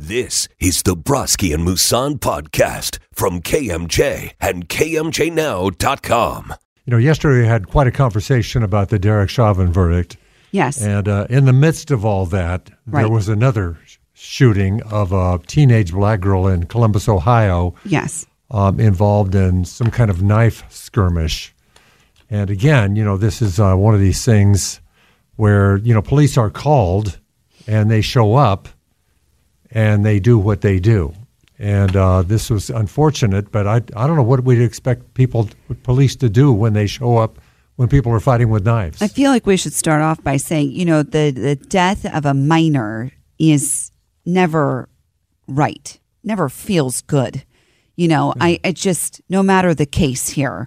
This is the Broski and Musan podcast from KMJ and KMJNow.com. You know, yesterday we had quite a conversation about the Derek Chauvin verdict. Yes. And in the midst of all that, there was another shooting of a teenage black girl in Columbus, Ohio. Yes. Involved in some kind of knife skirmish. And again, you know, this is one of these things where, you know, police are called and they show up and they do what they do. And this was unfortunate, but I don't know what we'd expect police to do when they show up when people are fighting with knives. I feel like we should start off by saying, you know, the death of a minor is never right, never feels good. You know, I just, no matter the case here,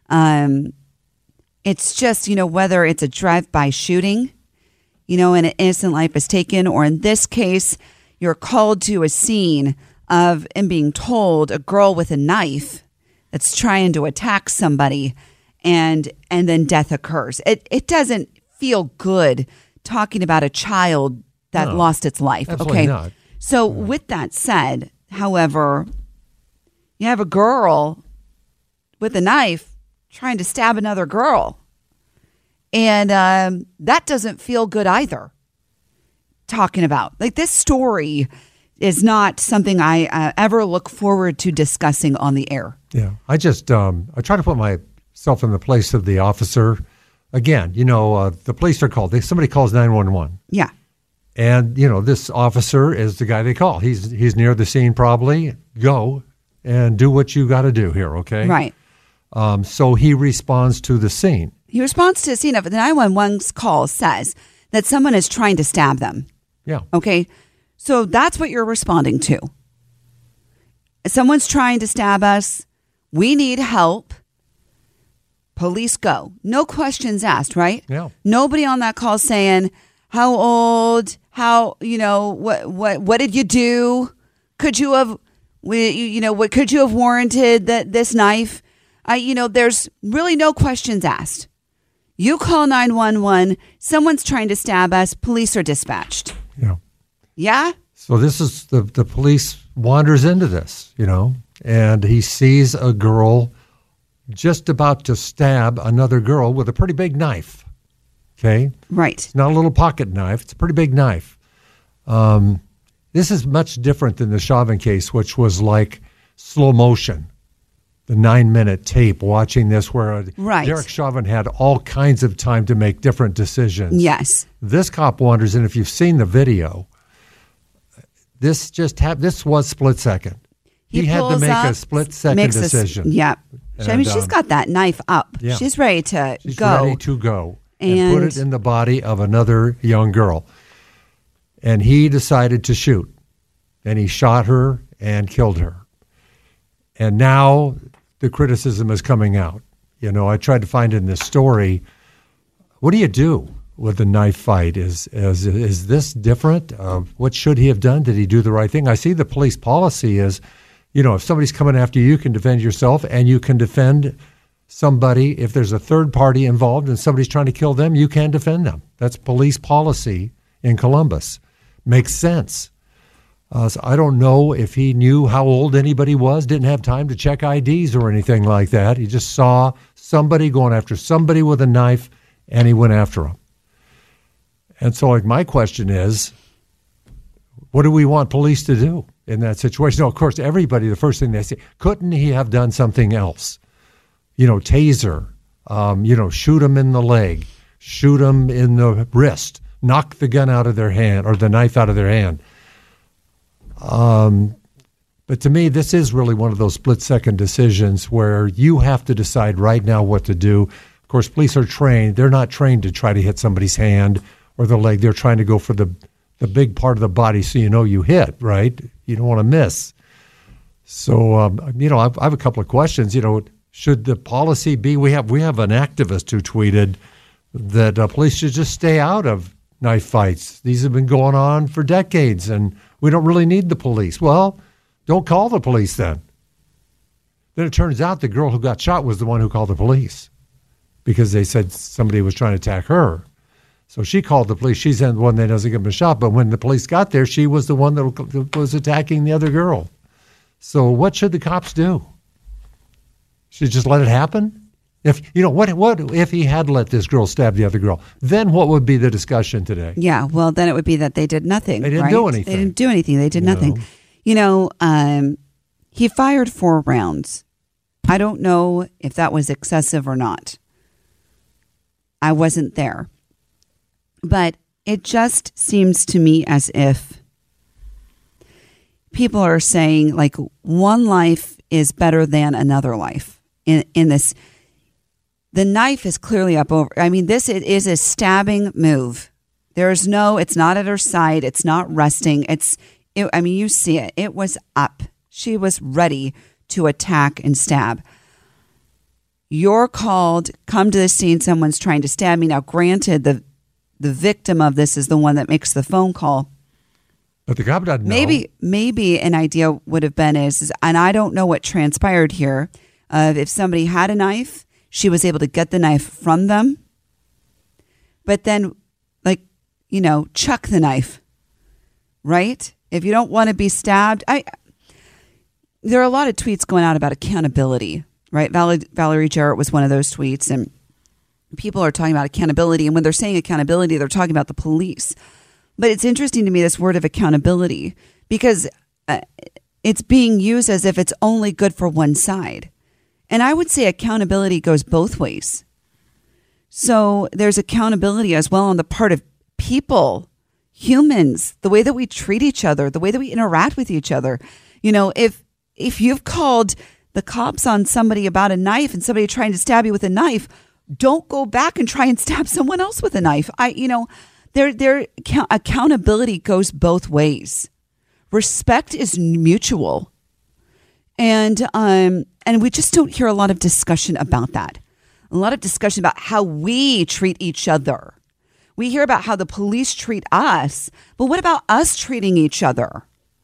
it's just, you know, whether it's a drive-by shooting, you know, and an innocent life is taken, or in this case, you're called to a scene of and being told a girl with a knife that's trying to attack somebody, and then death occurs. It doesn't feel good talking about a child that lost its life. Absolutely not. So with that said, however, you have a girl with a knife trying to stab another girl. And that doesn't feel good either. Talking about, like, this story is not something I ever look forward to discussing on the air. Yeah, I just I try to put myself in the place of the officer. Again, you know, the police are called. Somebody calls 911. Yeah. And, you know, this officer is the guy they call. He's near the scene probably. Go and do what you got to do here, okay? Right. So he responds to the scene. He responds to the scene of the 911 call says that someone is trying to stab them. Yeah. Okay. So that's what you're responding to. Someone's trying to stab us. We need help. Police go. No questions asked, right? Yeah. Nobody on that call saying, how old, how, you know, what did you do? Could you have, you know, what could you have warranted this knife? You know, there's really no questions asked. You call 911, someone's trying to stab us, police are dispatched. Yeah. Yeah? So this is the police wanders into this, you know, and he sees a girl just about to stab another girl with a pretty big knife. Okay? Right. It's not a little pocket knife. It's a pretty big knife. This is much different than the Chauvin case, which was like slow motion. The 9-minute tape watching this where Derek Chauvin had all kinds of time to make different decisions. Yes. This cop wanders in. If you've seen the video, this was split second. He had to make a split second decision. Yeah. I mean, she's got that knife up. Yeah. She's ready to She's go. ready to go and put it in the body of another young girl. And he decided to shoot. And he shot her and killed her. And now the criticism is coming out. You know, I tried to find in this story, what do you do with a knife fight? Is this different? What should he have done? Did he do the right thing? I see the police policy is, you know, if somebody's coming after you, you can defend yourself, and you can defend somebody. If there's a third party involved and somebody's trying to kill them, you can defend them. That's police policy in Columbus. Makes sense. So I don't know if he knew how old anybody was, didn't have time to check IDs or anything like that. He just saw somebody going after somebody with a knife, and he went after him. And so, like, my question is, what do we want police to do in that situation? No, of course, everybody, the first thing they say, couldn't he have done something else? You know, taser, you know, shoot him in the leg, shoot him in the wrist, knock the gun out of their hand or the knife out of their hand. But to me, this is really one of those split-second decisions where you have to decide right now what to do. Of course, police are trained. They're not trained to try to hit somebody's hand or the leg. They're trying to go for the big part of the body so you know you hit, right? You don't want to miss. So, you know, I have a couple of questions. You know, should the policy be, we have an activist who tweeted that police should just stay out of knife fights. These have been going on for decades, and we don't really need the police. Well, don't call the police then. Then it turns out the girl who got shot was the one who called the police because they said somebody was trying to attack her. So she called the police. She's the one that doesn't give him a shot. But when the police got there, she was the one that was attacking the other girl. So what should the cops do? Should just let it happen? If what if he had let this girl stab the other girl? Then what would be the discussion today? Yeah, well, then it would be that they did nothing. They didn't do anything. They didn't do anything. They did nothing. He fired 4 rounds. I don't know if that was excessive or not. I wasn't there. But it just seems to me as if people are saying, like, one life is better than another life in this. The knife is clearly up over. I mean, it is a stabbing move. It's not at her side. It's not resting. You see it. It was up. She was ready to attack and stab. You're called, come to the scene, someone's trying to stab me. Now, granted, the victim of this is the one that makes the phone call. But the cop doesn't know. Maybe an idea would have been is, and I don't know what transpired here, if somebody had a knife, she was able to get the knife from them, but then, chuck the knife, right? If you don't want to be stabbed, there are a lot of tweets going out about accountability, right? Valerie Jarrett was one of those tweets, and people are talking about accountability. And when they're saying accountability, they're talking about the police. But it's interesting to me, this word of accountability, because it's being used as if it's only good for one side. And I would say accountability goes both ways. So there's accountability as well on the part of people, humans, the way that we treat each other, the way that we interact with each other. If you've called the cops on somebody about a knife and somebody trying to stab you with a knife, don't go back and try and stab someone else with a knife. Their accountability goes both ways. Respect is mutual. And we just don't hear a lot of discussion about that. A lot of discussion about how we treat each other. We hear about how the police treat us, but what about us treating each other?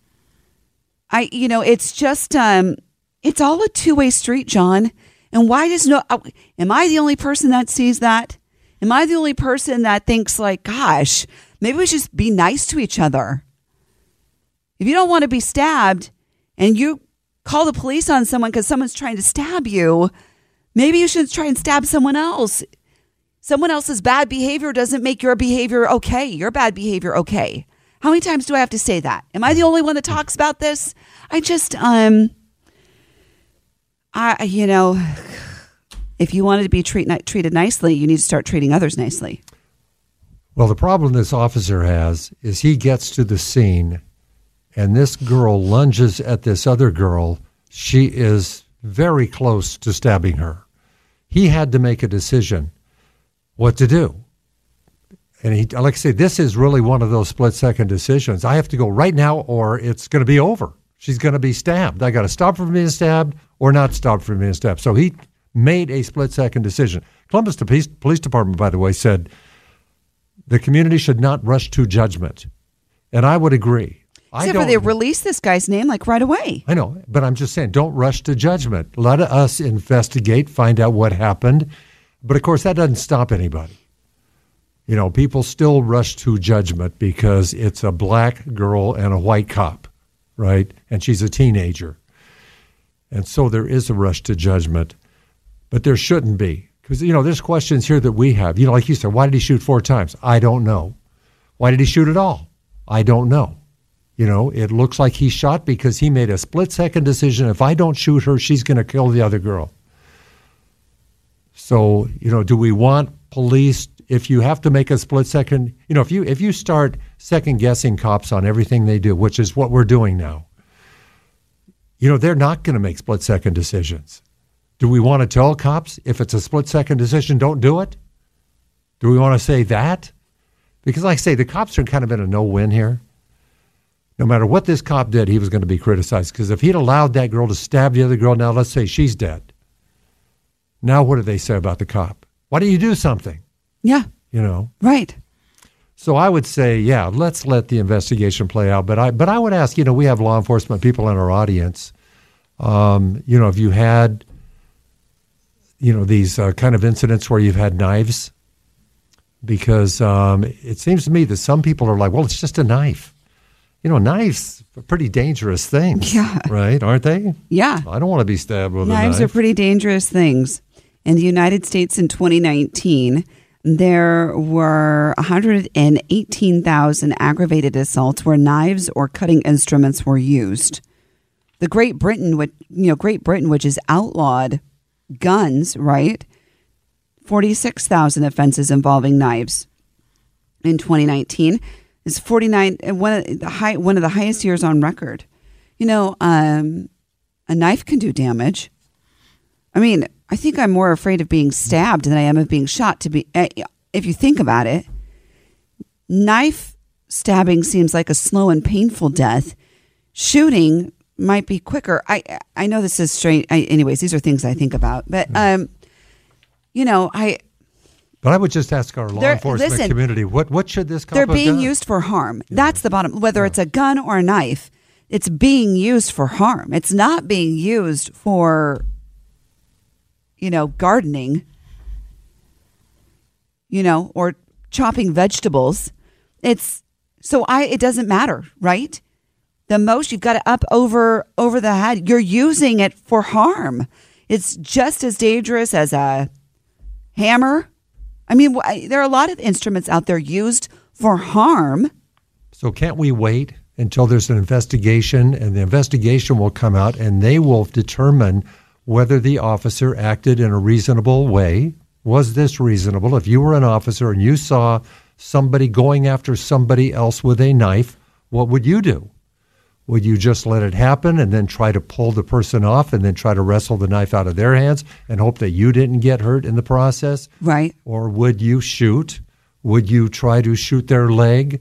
It's just, it's all a two-way street, John. And am I the only person that sees that? Am I the only person that thinks like, gosh, maybe we should just be nice to each other? If you don't want to be stabbed and you call the police on someone because someone's trying to stab you, maybe you should try and stab someone else. Someone else's bad behavior doesn't make your behavior okay, your bad behavior okay. How many times do I have to say that? Am I the only one that talks about this? If you wanted to be treated nicely, you need to start treating others nicely. Well, the problem this officer has is he gets to the scene and this girl lunges at this other girl. She is very close to stabbing her. He had to make a decision what to do. And like I say, this is really one of those split-second decisions. I have to go right now or it's going to be over. She's going to be stabbed. I got to stop her from being stabbed or not stop from being stabbed. So he made a split-second decision. Columbus Police Department, by the way, said the community should not rush to judgment. And I would agree. Except for they released this guy's name right away. I know, but I'm just saying, don't rush to judgment. Let us investigate, find out what happened. But, of course, that doesn't stop anybody. People still rush to judgment because it's a black girl and a white cop, right? And she's a teenager. And so there is a rush to judgment. But there shouldn't be. Because, there's questions here that we have. Like you said, why did he shoot 4 times? I don't know. Why did he shoot at all? I don't know. It looks like he shot because he made a split-second decision. If I don't shoot her, she's going to kill the other girl. So, do we want police, if you have to make a split-second, if you start second-guessing cops on everything they do, which is what we're doing now, they're not going to make split-second decisions. Do we want to tell cops, if it's a split-second decision, don't do it? Do we want to say that? Because, like I say, the cops are kind of in a no-win here. No matter what this cop did, he was going to be criticized. Because if he'd allowed that girl to stab the other girl, now let's say she's dead. Now what do they say about the cop? Why don't you do something? Yeah. Right. So I would say, yeah, let's let the investigation play out. But I would ask, we have law enforcement people in our audience. If you had, these kind of incidents where you've had knives, because it seems to me that some people are like, well, it's just a knife. Knives are pretty dangerous things, right? Aren't they? Yeah. I don't want to be stabbed with a knife. Knives are pretty dangerous things. In the United States in 2019, there were 118,000 aggravated assaults where knives or cutting instruments were used. The Great Britain, which is outlawed guns, right? 46,000 offenses involving knives in 2019 is 49, one of the highest years on record. A knife can do damage. I mean, I think I'm more afraid of being stabbed than I am of being shot. If you think about it, knife stabbing seems like a slow and painful death. Shooting might be quicker. I know this is strange. Anyways, these are things I think about. But But I would just ask our law enforcement community, what should this cop have done? They're being used for harm. Yeah. That's the bottom. Whether it's a gun or a knife, it's being used for harm. It's not being used for, gardening, or chopping vegetables. It doesn't matter, right? The most you've got it up over the head. You're using it for harm. It's just as dangerous as a hammer. I mean, there are a lot of instruments out there used for harm. So can't we wait until there's an investigation, and the investigation will come out and they will determine whether the officer acted in a reasonable way? Was this reasonable? If you were an officer and you saw somebody going after somebody else with a knife, what would you do? Would you just let it happen and then try to pull the person off and then try to wrestle the knife out of their hands and hope that you didn't get hurt in the process? Right. Or would you shoot? Would you try to shoot their leg?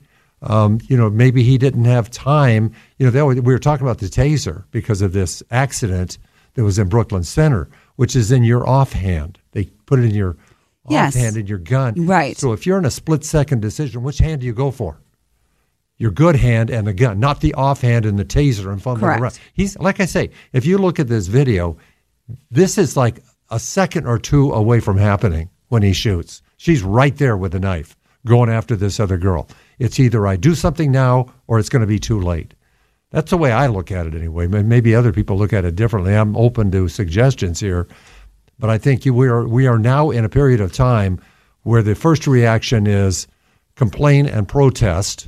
Maybe he didn't have time. We were talking about the taser because of this accident that was in Brooklyn Center, which is in your offhand. They put it in your offhand in your gun. Right. So if you're in a split-second decision, which hand do you go for? Your good hand and the gun, not the offhand and the taser and fumbling around. He's, like I say, if you look at this video, this is like a second or two away from happening when he shoots. She's right there with a knife going after this other girl. It's either I do something now or it's going to be too late. That's the way I look at it anyway. Maybe other people look at it differently. I'm open to suggestions here. But I think we are now in a period of time where the first reaction is complain and protest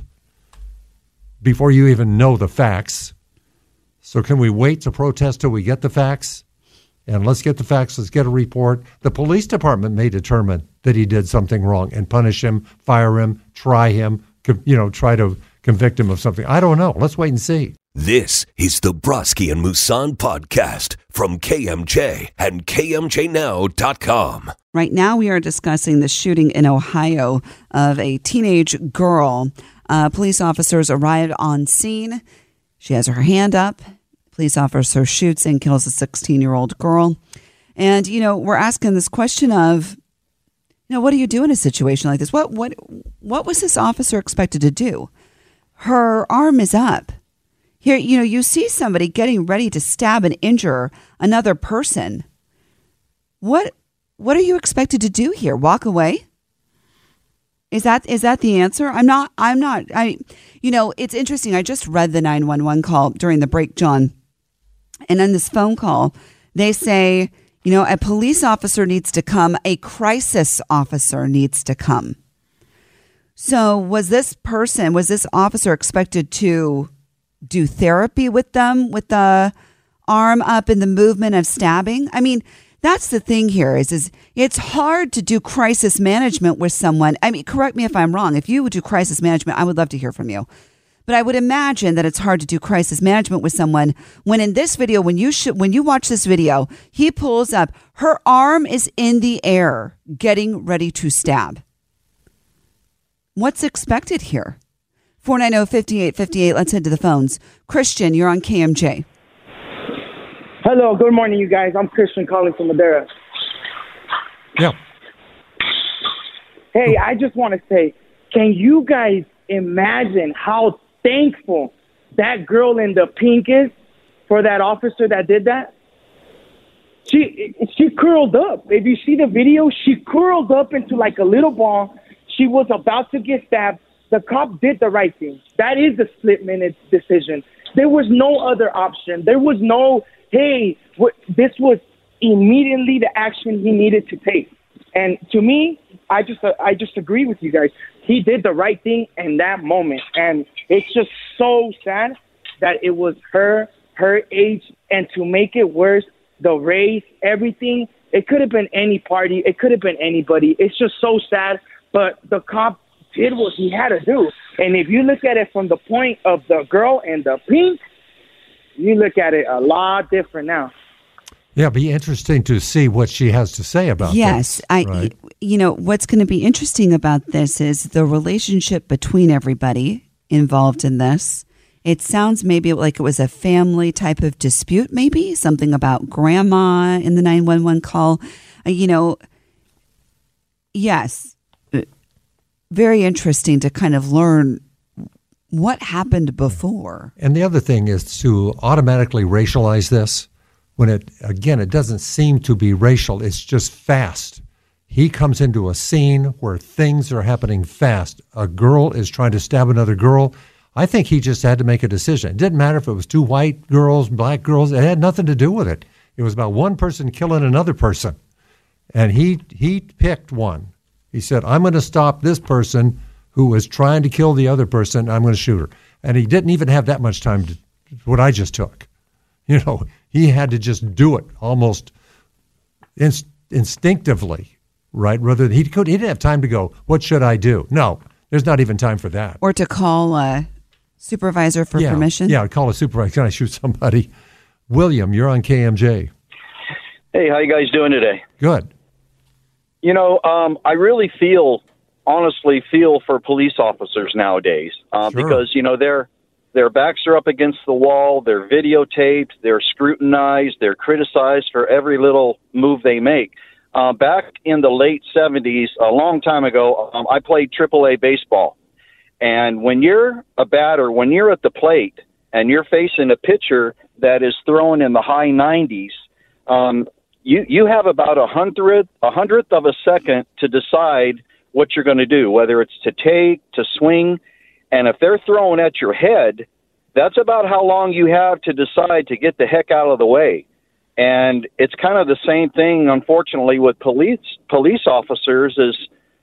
before you even know the facts. So can we wait to protest till we get the facts? And let's get the facts. Let's get a report. The police department may determine that he did something wrong and punish him, fire him, try him, try to convict him of something. I don't know. Let's wait and see. This is the Broski and Musan podcast from KMJ and KMJNow.com. Right now we are discussing the shooting in Ohio of a teenage girl. Police officers arrived on scene. She has her hand up. Police officer shoots and kills a 16-year-old girl. And, we're asking this question of, what do you do in a situation like this? What was this officer expected to do? Her arm is up. Here, you see somebody getting ready to stab and injure another person. What are you expected to do here? Walk away? Is that the answer? It's interesting. I just read the 911 call during the break, John. And on this phone call, they say, a police officer needs to come. A crisis officer needs to come. So was this officer expected to do therapy with them with the arm up in the movement of stabbing? I mean, that's the thing here is it's hard to do crisis management with someone. I mean, correct me if I'm wrong. If you would do crisis management, I would love to hear from you. But I would imagine that it's hard to do crisis management with someone when in this video, when you watch this video, he pulls up, her arm is in the air, getting ready to stab. What's expected here? 490-5858. Let's head to the phones. Christian, you're on KMJ. Hello, good morning, you guys. I'm Christian calling from Madera. Yeah. Hey, I just want to say, can you guys imagine how thankful that girl in the pink is for that officer that did that? She curled up. If you see the video, she curled up into like a little ball. She was about to get stabbed. The cop did the right thing. That is a split-minute decision. There was no other option. There was no, hey, this was immediately the action he needed to take. And to me, I just agree with you guys. He did the right thing in that moment. And it's just so sad that it was her age. And to make it worse, the race, everything, it could have been any party. It could have been anybody. It's just so sad. But the cop did what he had to do. And if you look at it from the point of the girl in the pink, you look at it a lot different now. Yeah, it'd be interesting to see what she has to say about this. Yes. Right? What's going to be interesting about this is the relationship between everybody involved in this. It sounds maybe like it was a family type of dispute, maybe something about grandma in the 911 call. Yes. Very interesting to kind of learn what happened before. And the other thing is to automatically racialize this when it doesn't seem to be racial. It's just fast. He comes into a scene where things are happening fast. A girl is trying to stab another girl. I think he just had to make a decision. It didn't matter if it was two white girls, black girls. It had nothing to do with it. It was about one person killing another person. And he picked one. He said, I'm going to stop this person who was trying to kill the other person. I'm going to shoot her. And he didn't even have that much time to what I just took. He had to just do it almost instinctively, right? Rather than he didn't have time to go, what should I do? No, there's not even time for that. Or to call a supervisor for permission? Yeah, call a supervisor. Can I shoot somebody? William, you're on KMJ. Hey, how you guys doing today? Good. I really honestly feel for police officers nowadays Sure. because, their backs are up against the wall, they're videotaped, they're scrutinized, they're criticized for every little move they make. Back in the late 70s, a long time ago, I played AAA baseball. And when you're a batter, when you're at the plate and you're facing a pitcher that is throwing in the high 90s, you have about a hundredth of a second to decide what you're going to do, whether it's to take, to swing. And if they're throwing at your head, that's about how long you have to decide to get the heck out of the way. And it's kind of the same thing, unfortunately, with police officers is,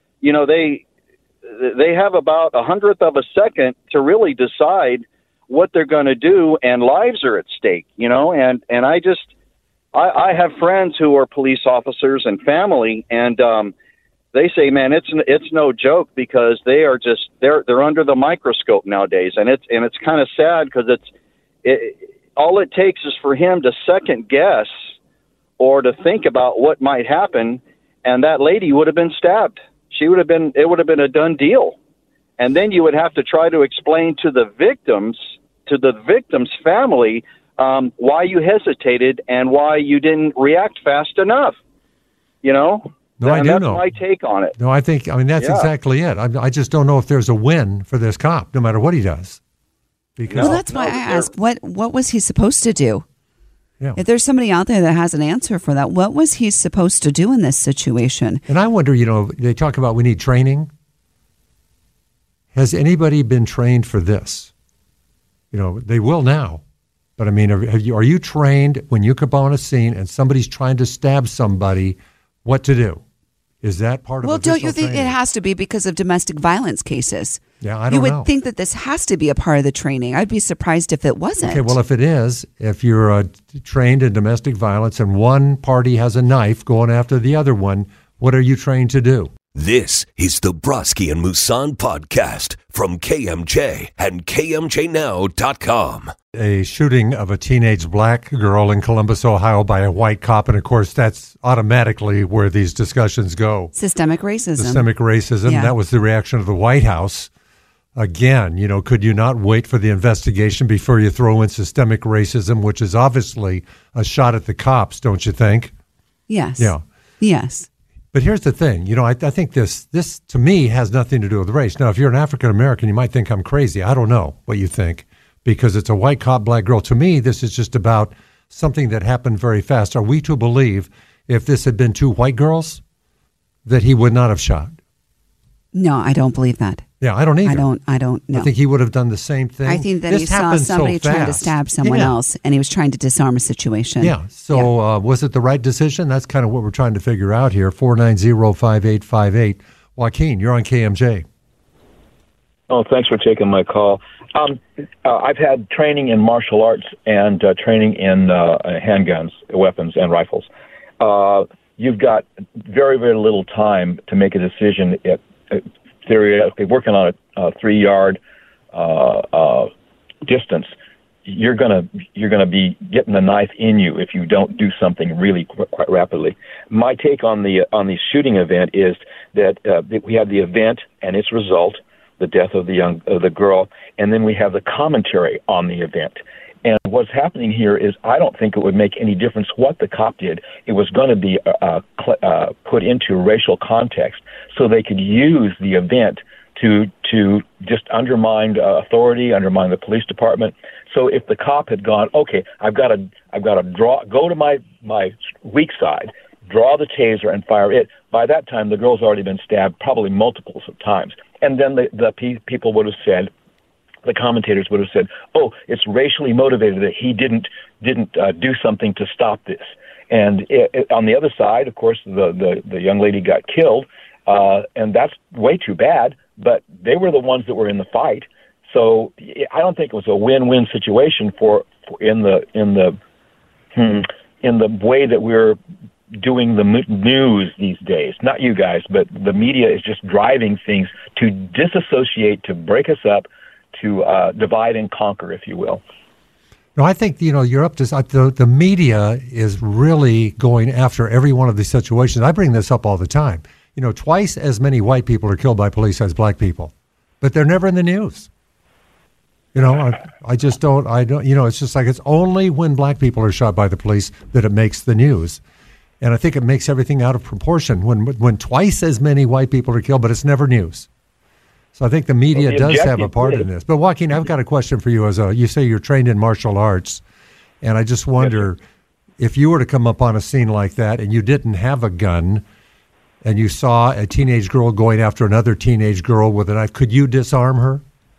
they have about a hundredth of a second to really decide what they're going to do, and lives are at stake, and I have friends who are police officers and family, and they say, man, it's no joke because they are just they're under the microscope nowadays, and it's kind of sad because all it takes is for him to second guess or to think about what might happen, and that lady would have been stabbed. It would have been a done deal, and then you would have to try to explain to the victim's family why you hesitated and why you didn't react fast enough. No, I do that's know. my take on it. No, that's exactly it. I just don't know if there's a win for this cop, no matter what he does. Well, that's why I asked, what was he supposed to do? Yeah. If there's somebody out there that has an answer for that, what was he supposed to do in this situation? And I wonder, they talk about we need training. Has anybody been trained for this? They will now. But, are you trained when you come on a scene and somebody's trying to stab somebody, what to do? Is that part of Well, don't you think training? it has to be because of domestic violence cases? Yeah, I don't know. You would think that this has to be a part of the training. I'd be surprised if it wasn't. Okay, well, if it is, if you're trained in domestic violence and one party has a knife going after the other one, what are you trained to do? This is the Broski and Musan podcast from KMJ and KMJNow.com. A shooting of a teenage black girl in Columbus, Ohio by a white cop. And, of course, that's automatically where these discussions go. Systemic racism. Systemic racism. Yeah. That was the reaction of the White House. Again, could you not wait for the investigation before you throw in systemic racism, which is obviously a shot at the cops, don't you think? Yes. Yeah. Yes. But here's the thing, I think this to me has nothing to do with race. Now, if you're an African American, you might think I'm crazy. I don't know what you think because it's a white cop, black girl. To me, this is just about something that happened very fast. Are we to believe if this had been two white girls that he would not have shot? No, I don't believe that. Yeah, I don't either. I don't know. I think he would have done the same thing. I think that this he saw somebody so trying to stab someone else, and he was trying to disarm a situation. Yeah. So was it the right decision? That's kind of what we're trying to figure out here. 490-5858. Joaquin, you're on KMJ. Oh, thanks for taking my call. I've had training in martial arts and training in handguns, weapons, and rifles. You've got very, very little time to make a decision. Theoretically, working on a 3-yard distance, you're gonna be getting the knife in you if you don't do something really quite rapidly. My take on the shooting event is that we have the event and its result, the death of the girl, and then we have the commentary on the event. And what's happening here is I don't think it would make any difference what the cop did. It was going to be put into racial context so they could use the event to just undermine authority, undermine the police department. So if the cop had gone, okay, I've got to go to my weak side, draw the taser and fire it. By that time, the girl's already been stabbed probably multiples of times. And then the people would have said, the commentators would have said, "Oh, it's racially motivated that he didn't do something to stop this." And on the other side, of course, the young lady got killed, and that's way too bad. But they were the ones that were in the fight, so I don't think it was a win-win situation for in the way that we're doing the news these days. Not you guys, but the media is just driving things to disassociate, to break us up, to divide and conquer, if you will. No, I think, you're up to the media is really going after every one of these situations. I bring this up all the time. Twice as many white people are killed by police as black people, but they're never in the news. I just don't, it's just like it's only when black people are shot by the police that it makes the news. And I think it makes everything out of proportion when twice as many white people are killed, but it's never news. So I think the media does have a part in this. But Joaquin, I've got a question for you. You say you're trained in martial arts, and I just wonder if you were to come up on a scene like that and you didn't have a gun and you saw a teenage girl going after another teenage girl with a knife, could you disarm her?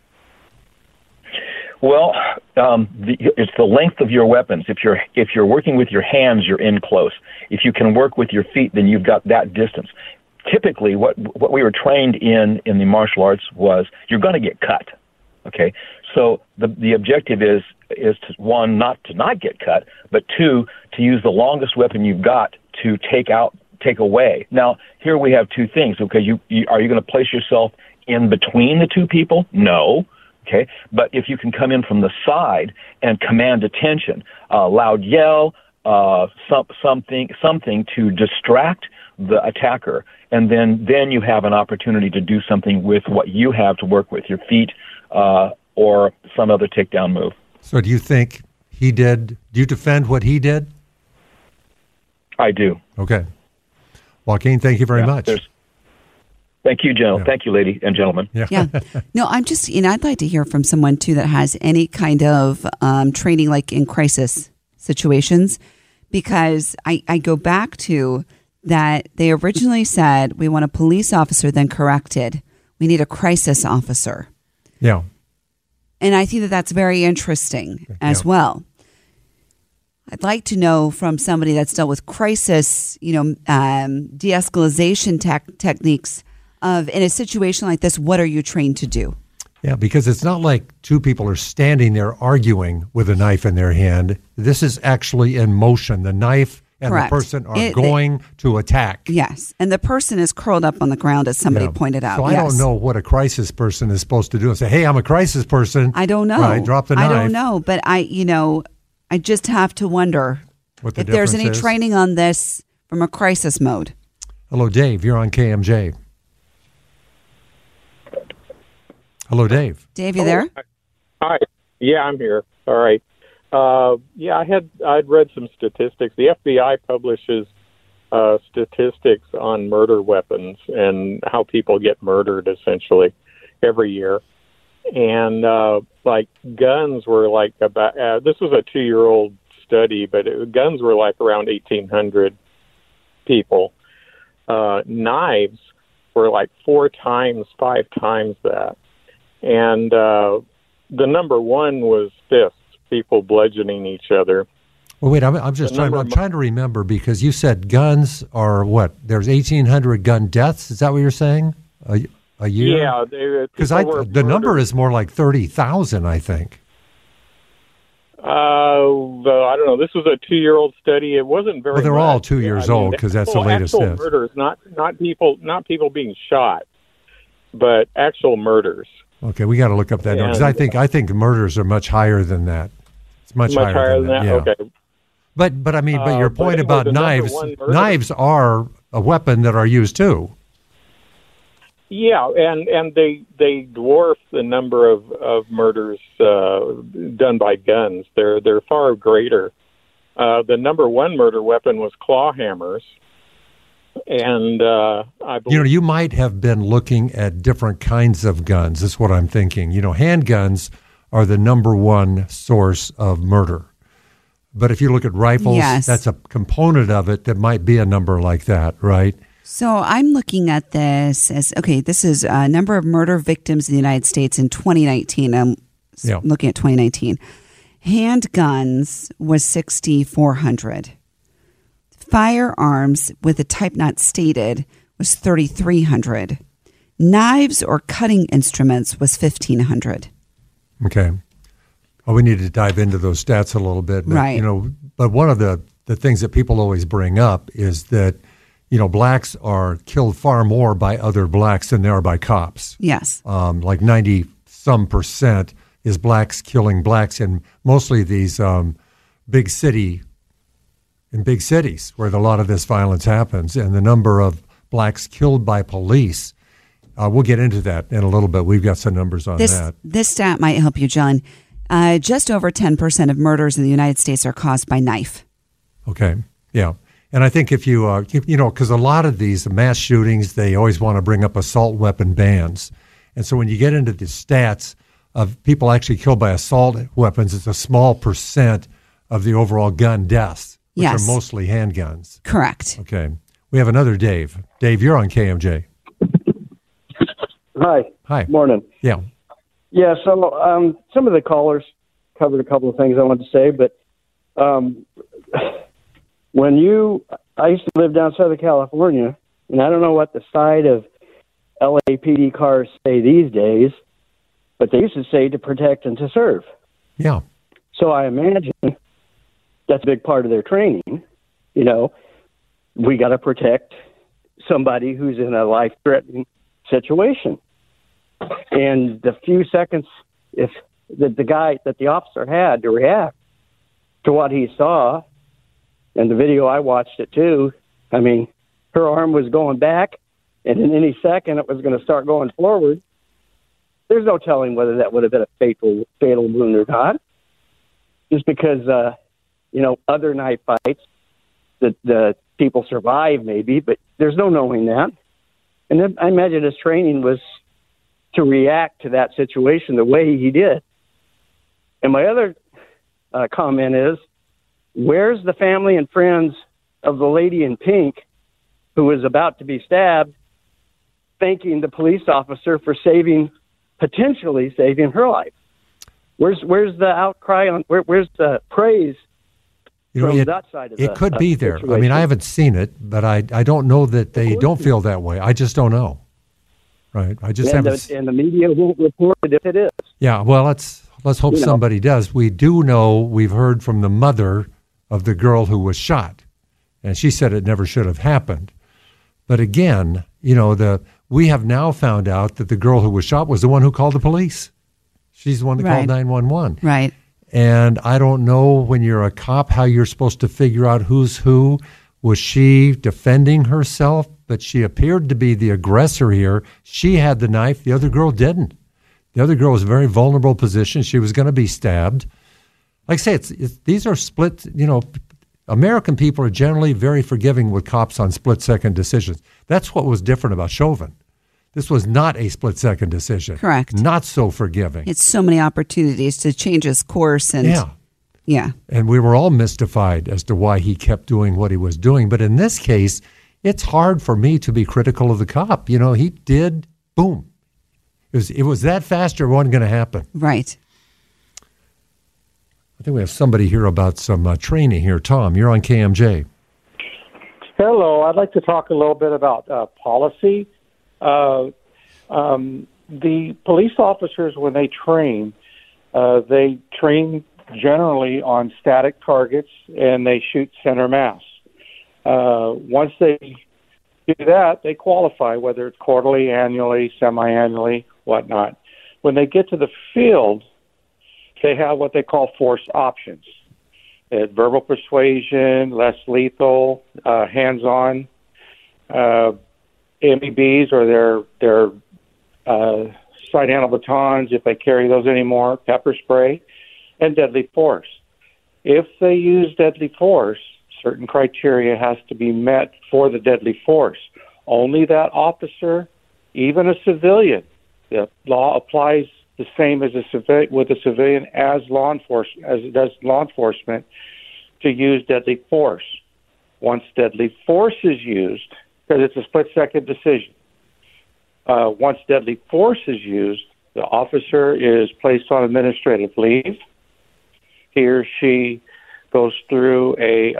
Well, it's the length of your weapons. If you're working with your hands, you're in close. If you can work with your feet, then you've got that distance. Typically, what we were trained in the martial arts was you're going to get cut. Okay, so the objective is to, one, not get cut, but two, to use the longest weapon you've got to take away. Now, here we have two things. Okay, are you going to place yourself in between the two people? No. Okay, but if you can come in from the side and command attention, loud yell, something to distract the attacker, and then you have an opportunity to do something with what you have to work with, your feet or some other takedown move. So do you think he did? Do you defend what he did? I do. Okay. Joaquin, thank you very much. Thank you, Thank you, lady and gentlemen. Yeah. No, I'm just, I'd like to hear from someone, too, that has any kind of training, like in crisis situations, because I go back to that they originally said we want a police officer, then corrected. We need a crisis officer. Yeah. And I think that that's very interesting as well. I'd like to know from somebody that's dealt with crisis, de-escalation techniques of, in a situation like this, what are you trained to do? Yeah, because it's not like two people are standing there arguing with a knife in their hand. This is actually in motion. The knife and Correct. The person are going to attack. Yes, and the person is curled up on the ground, as somebody pointed out. So I don't know what a crisis person is supposed to do. And say, hey, I'm a crisis person. I don't know. Right, drop the knife. I don't know, but I just have to wonder if there's any training on this from a crisis mode. Hello, Dave. You're on KMJ. Hello, Dave. Dave, you there? Hi. Yeah, I'm here. All right. I'd read some statistics. The FBI publishes statistics on murder weapons and how people get murdered essentially every year. And like guns were like about this was a 2-year-old study, but guns were like around 1,800 people. Knives were like 4 times, 5 times that. And the number one was fists, people bludgeoning each other. Well, wait, I'm trying to remember, because you said guns are what? There's 1,800 gun deaths. Is that what you're saying? A year? Yeah. Because the number is more like 30,000, I think. I don't know. This was a 2-year-old study. It wasn't very. Well, they're much. all 2 years old, because that's the latest. Actual murders, not people being shot, but actual murders. Okay, we got to look up that number, because I think murders are much higher than that. It's much higher than that. Yeah. Okay. But your point about knives are a weapon that are used too. Yeah, and they dwarf the number of murders done by guns. They're far greater. The number one murder weapon was claw hammers, and I believe you might have been looking at different kinds of guns. Is what I'm thinking. handguns are the number one source of murder. But if you look at rifles, that's a component of it that might be a number like that, right? So I'm looking at this as, this is a number of murder victims in the United States in 2019. I'm looking at 2019. Handguns was 6,400. Firearms with a type not stated was 3,300. Knives or cutting instruments was 1,500. Okay. Well, we need to dive into those stats a little bit. But, right. But one of the things that people always bring up is that, blacks are killed far more by other blacks than they are by cops. Yes. Like 90% is blacks killing blacks in mostly these big cities where a lot of this violence happens. And the number of blacks killed by police, we'll get into that in a little bit. We've got some numbers on that. This stat might help you, John. Just over 10% of murders in the United States are caused by knife. Okay, yeah. And I think if you, because a lot of these mass shootings, they always want to bring up assault weapon bans. And so when you get into the stats of people actually killed by assault weapons, it's a small percent of the overall gun deaths, which are mostly handguns. Correct. Okay. We have another Dave. Dave, you're on KMJ. Hi. Morning. Yeah. Yeah, so some of the callers covered a couple of things I wanted to say, but I used to live down Southern California, and I don't know what the side of LAPD cars say these days, but they used to say to protect and to serve. Yeah. So I imagine that's a big part of their training. We got to protect somebody who's in a life-threatening situation. And the few seconds that the officer had to react to what he saw, and the video I watched it too, I mean, her arm was going back, and in any second it was going to start going forward. There's no telling whether that would have been a fatal wound or not. Just because, other knife fights, the people survive maybe, but there's no knowing that. And then I imagine his training was to react to that situation the way he did. And my other comment is, where's the family and friends of the lady in pink who was about to be stabbed, thanking the police officer for potentially saving her life? Where's the outcry on? Where's the praise from that side of it could be there. Situation? I mean, I haven't seen it, but I don't know that they don't feel that way. I just don't know. Right. I just haven't. And the media won't report it if it is. Yeah. Well, let's hope somebody does. We do know. We've heard from the mother of the girl who was shot, and she said it never should have happened. But again, we have now found out that the girl who was shot was the one who called the police. She's the one that called 911. Right. And I don't know, when you're a cop, how you're supposed to figure out who's who. Was she defending herself? But she appeared to be the aggressor here. She had the knife. The other girl didn't. The other girl was in a very vulnerable position. She was going to be stabbed. Like I say, these are split, American people are generally very forgiving with cops on split-second decisions. That's what was different about Chauvin. This was not a split-second decision. Correct. Not so forgiving. It's so many opportunities to change his course. And yeah. And we were all mystified as to why he kept doing what he was doing. But in this case, it's hard for me to be critical of the cop. You know, he did, boom. It was that fast or wasn't going to happen. Right. I think we have somebody here about some training here. Tom, you're on KMJ. Hello. I'd like to talk a little bit about policy. The police officers, when they train generally on static targets, and they shoot center mass. Once they do that, they qualify, whether it's quarterly, annually, semi-annually, whatnot. When they get to the field, they have what they call force options. Verbal persuasion, less lethal, hands-on, MEBs or their side handle batons, if they carry those anymore, pepper spray, and deadly force. If they use deadly force, certain criteria has to be met for the deadly force. Only that officer, even a civilian, the law applies the same as with a civilian as it does law enforcement, to use deadly force. Once deadly force is used, because it's a split-second decision, once deadly force is used, the officer is placed on administrative leave. He or she goes through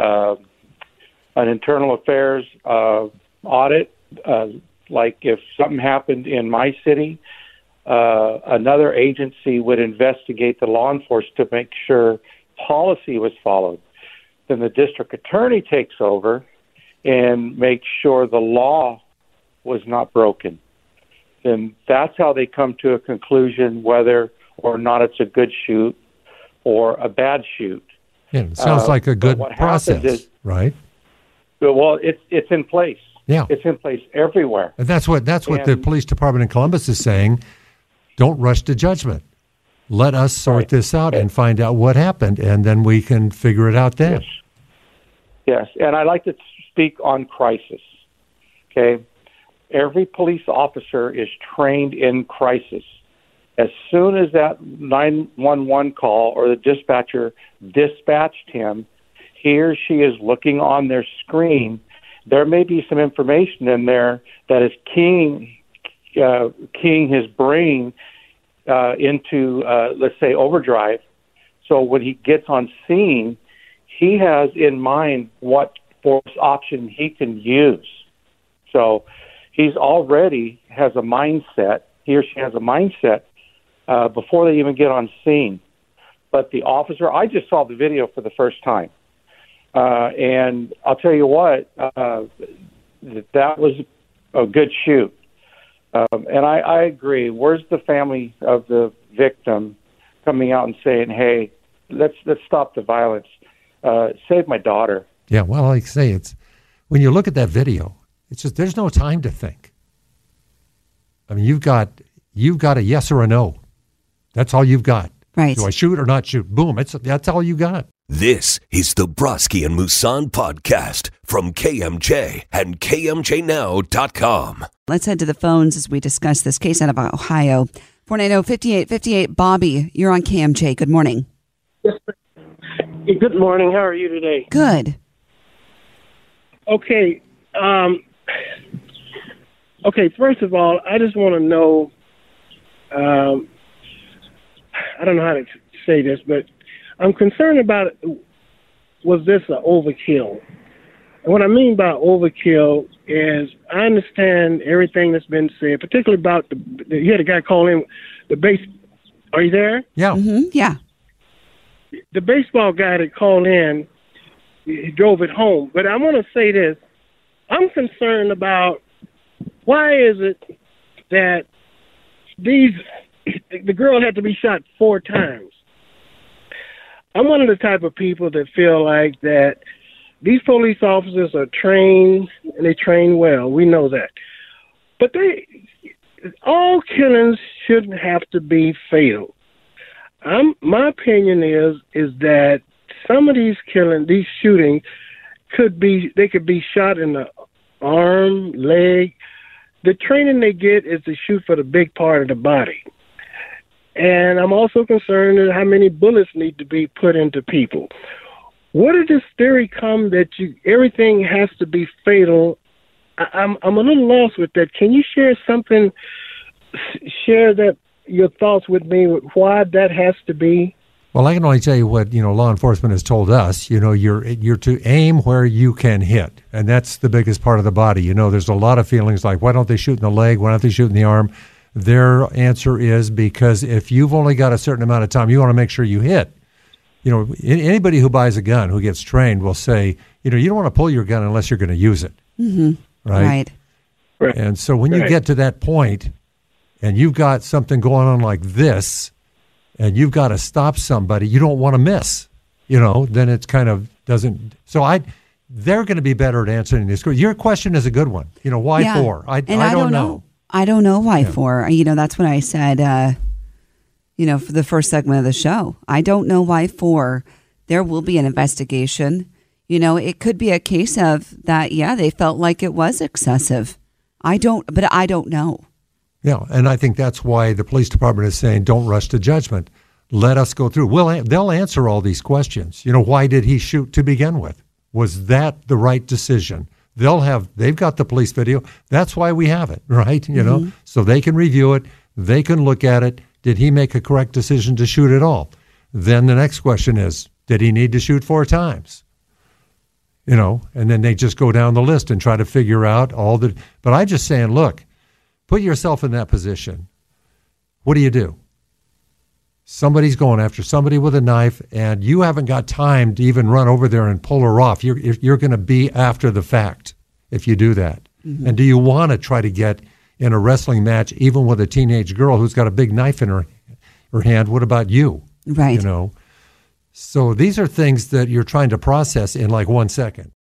an internal affairs audit. Like if something happened in my city, another agency would investigate the law enforcement to make sure policy was followed. Then the district attorney takes over and makes sure the law was not broken. Then that's how they come to a conclusion whether or not it's a good shoot or a bad shoot. Yeah, it sounds like a good process, right? Well, it's in place. Yeah, it's in place everywhere. And that's what the police department in Columbus is saying. Don't rush to judgment. Let us sort this out and find out what happened, and then we can figure it out then. Yes, and I'd like to speak on crisis. Okay, every police officer is trained in crisis. As soon as that 911 call or the dispatcher dispatched him, he or she is looking on their screen. There may be some information in there that is keying his brain into, let's say, overdrive. So when he gets on scene, he has in mind what force option he can use. So he's already has a mindset, he or she has a mindset before they even get on scene. But the officer, I just saw the video for the first time. And I'll tell you what, that was a good shoot. And I agree. Where's the family of the victim coming out and saying, hey, let's stop the violence. Save my daughter. Yeah, well, like I say, it's when you look at that video, it's just there's no time to think. I mean, you've got a yes or a no. That's all you've got. Right. Do I shoot or not shoot? Boom. That's all you got. This is the Brodsky and Moussan podcast from KMJ and KMJNow.com. Let's head to the phones as we discuss this case out of Ohio. 490-5858. Bobby, you're on KMJ. Good morning. Yes. Good morning. How are you today? Good. Okay. First of all, I just want to know, I don't know how to say this, but I'm concerned about, was this an overkill? And what I mean by overkill is I understand everything that's been said, particularly about you had a guy call in the base. Are you there? Yeah. Mm-hmm. Yeah. The baseball guy that called in, he drove it home. But I want to say this. I'm concerned about why is it that the girl had to be shot 4 times. I'm one of the type of people that feel like that these police officers are trained, and they train well. We know that. But all killings shouldn't have to be fatal. My opinion is that some of these shootings could be shot in the arm, leg. The training they get is to shoot for the big part of the body. And I'm also concerned with how many bullets need to be put into people. Where did this theory come that everything has to be fatal I'm a little lost with that. Can you share something? Share that your thoughts with me. Why that has to be? Well, I can only tell you what law enforcement has told us. You're to aim where you can hit, and that's the biggest part of the body. There's a lot of feelings like, why don't they shoot in the leg? Why don't they shoot in the arm? Their answer is because if you've only got a certain amount of time, you want to make sure you hit. Anybody who buys a gun who gets trained will say, you don't want to pull your gun unless you're going to use it. Mm-hmm. Right. And so when you get to that point and you've got something going on like this and you've got to stop somebody, you don't want to miss, then it's kind of doesn't. So they're going to be better at answering this. Your question is a good one. Why for? I don't know. I don't know why for. That's what I said, for the first segment of the show. I don't know why for. There will be an investigation. It could be a case of that, they felt like it was excessive. I don't know. Yeah, and I think that's why the police department is saying, don't rush to judgment. Let us go through. They'll answer all these questions. Why did he shoot to begin with? Was that the right decision? They've got the police video. That's why we have it, right? Mm-hmm. So they can review it. They can look at it. Did he make a correct decision to shoot at all? Then the next question is, did he need to shoot 4 times? And then they just go down the list and try to figure out but I'm just saying, look, put yourself in that position. What do? Somebody's going after somebody with a knife and you haven't got time to even run over there and pull her off. You're going to be after the fact if you do that. Mm-hmm. And do you want to try to get in a wrestling match even with a teenage girl who's got a big knife in her hand? What about you? Right. So these are things that you're trying to process in like 1 second.